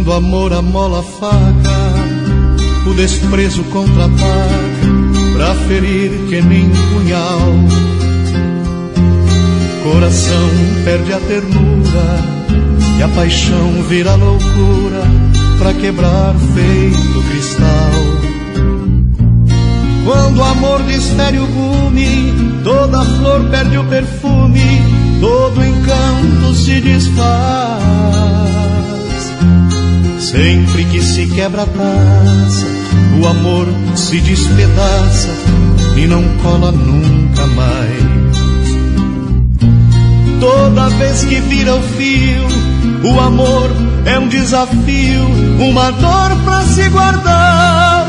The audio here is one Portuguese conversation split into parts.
Quando o amor amola a faca, o desprezo contra-ataca pra ferir que nem um punhal. Coração perde a ternura e a paixão vira loucura pra quebrar feito cristal. Quando o amor desfere o gume, toda flor perde o perfume, todo encanto se desfaz. Sempre que se quebra a taça, o amor se despedaça e não cola nunca mais. Toda vez que vira o fio, o amor é um desafio, uma dor pra se guardar.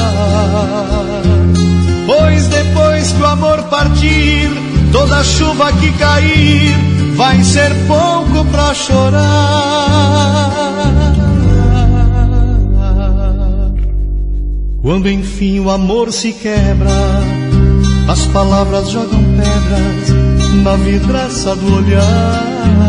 Pois depois que o amor partir, toda chuva que cair vai ser pouco pra chorar. Quando enfim o amor se quebra, as palavras jogam pedras na vidraça do olhar.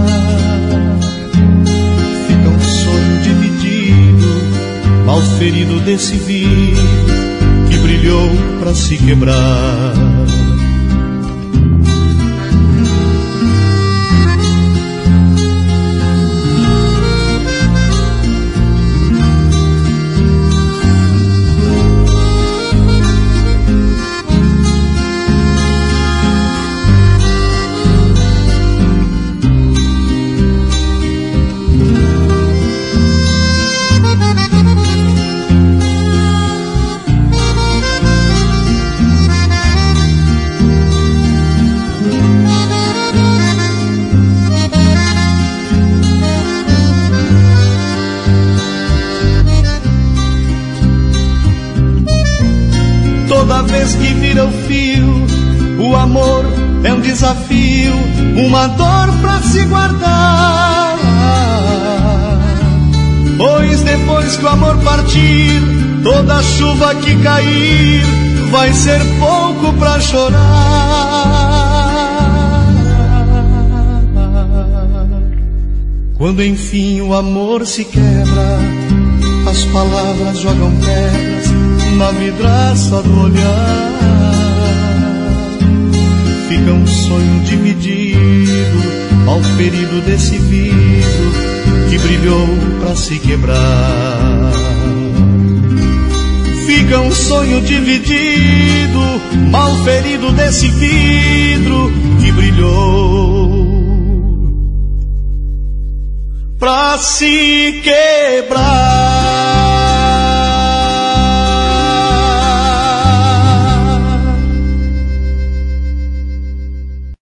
Fica um sonho dividido, mal ferido desse vidro que brilhou pra se quebrar. Toda vez que vira o fio, o amor é um desafio, uma dor pra se guardar. Pois depois que o amor partir, toda chuva que cair vai ser pouco pra chorar. Quando enfim o amor se quebra, as palavras jogam pedras na vidraça do olhar. Fica um sonho dividido, mal ferido desse vidro que brilhou pra se quebrar. Fica um sonho dividido, mal ferido desse vidro que brilhou pra se quebrar.